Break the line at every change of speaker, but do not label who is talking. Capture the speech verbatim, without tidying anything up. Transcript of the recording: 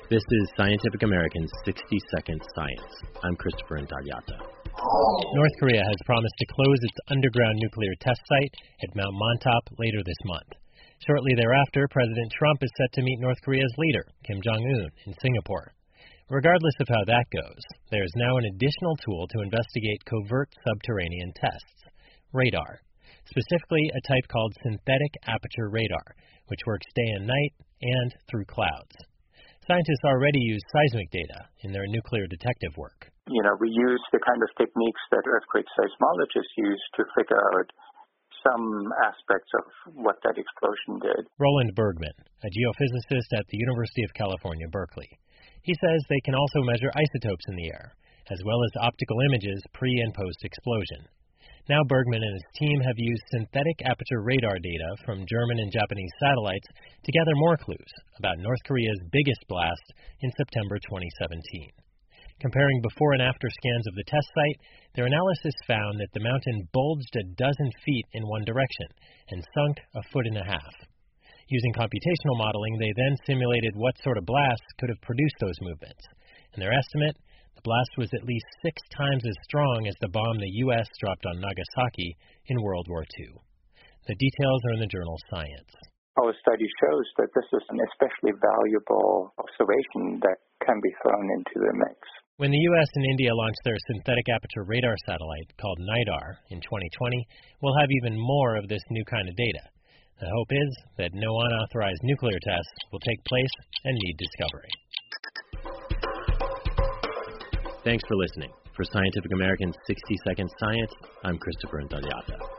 This is Scientific American's sixty second Science. I'm Christopher Intagliata.
North Korea has promised to close its underground nuclear test site at Mount Montauk later this month. Shortly thereafter, President Trump is set to meet North Korea's leader, Kim Jong-un, in Singapore. Regardless of how that goes, there is now an additional tool to investigate covert subterranean tests, radar, specifically a type called synthetic aperture radar, which works day and night and through clouds. Scientists already use seismic data in their nuclear detective work.
You know, we use the kind of techniques that earthquake seismologists use to figure out some aspects of what that explosion did.
Roland Bergman, a geophysicist at the University of California, Berkeley. He says they can also measure isotopes in the air, as well as optical images pre- and post-explosion. Now Bergman and his team have used synthetic aperture radar data from German and Japanese satellites to gather more clues about North Korea's biggest blast in September twenty seventeen. Comparing before and after scans of the test site, their analysis found that the mountain bulged a dozen feet in one direction and sunk a foot and a half. Using computational modeling, they then simulated what sort of blasts could have produced those movements. In their estimate, the blast was at least six times as strong as the bomb the U S dropped on Nagasaki in World War Two. The details are in the journal Science.
Our study shows that this is an especially valuable observation that can be thrown into the mix.
When the U S and India launched their synthetic aperture radar satellite, called NIDAR, in twenty twenty, we'll have even more of this new kind of data. The hope is that no unauthorized nuclear tests will take place and need discovery.
Thanks for listening. For Scientific American's sixty second Science, I'm Christopher Intagliata.